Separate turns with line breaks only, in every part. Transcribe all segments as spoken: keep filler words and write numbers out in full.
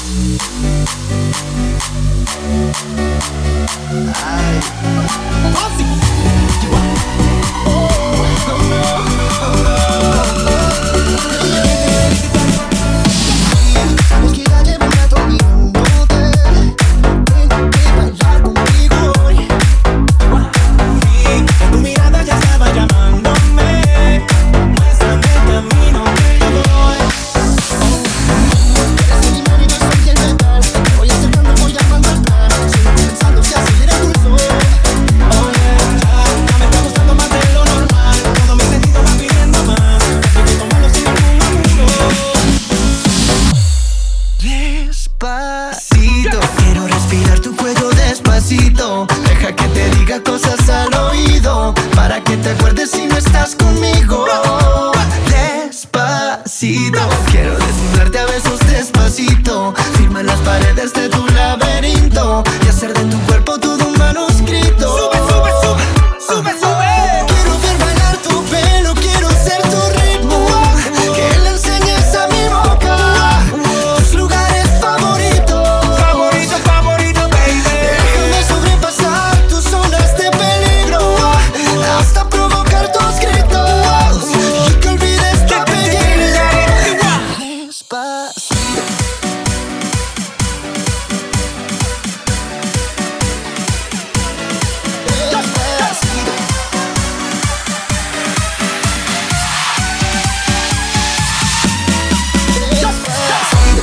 Ay. Oh, no, sabes que ya llevo un rato mirándote. Tengo que bailar contigo hoy.
Tu mirada ya estaba llamándome. Muéstrame el camino que yo voy.
Eres mi marido, soy quien me da. Te voy acercando, voy llamando al plan. Sigo pensando si acelera tu sol.
Oye, ya, ya me está gustando más de lo normal. Todo mi sentido va pidiendo más. Así que tómalo sin ningún apuro.
Despacito, quiero respirar tu cuello despacito. Deja que te diga cosas al oído, para que te acuerdes si no estás conmigo. Despacito, quiero desnudarte a besos despacito. Firma en las paredes de tu laberinto y hacer de tu cuerpo todo un manuscrito.
Sube, sube, sube, sube, sube.
Quiero ver bailar tu pelo, quiero ser tu ritmo. Que le enseñes a mi boca tus lugares favoritos.
Favorito, favorito, baby.
Déjame sobrepasar tus zonas de peligro, hasta provocar tus gritos y que olvides tu apellido. Despacito. Despacito. Despacito.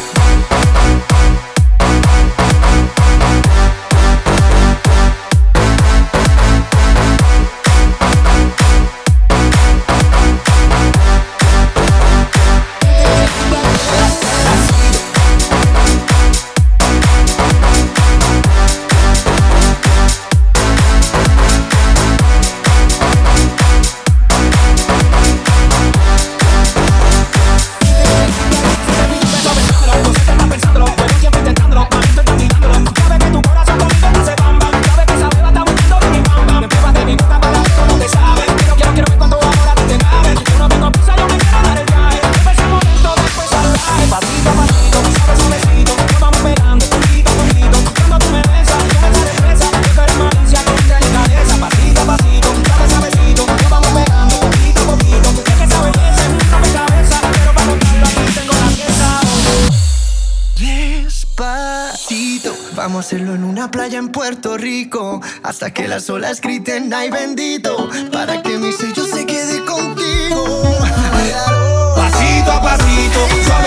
Despacito, vamos a hacerlo en una playa en Puerto Rico, hasta que las olas griten ay bendito, para que mi sello se quede contigo.
Pasito a pasito, suave.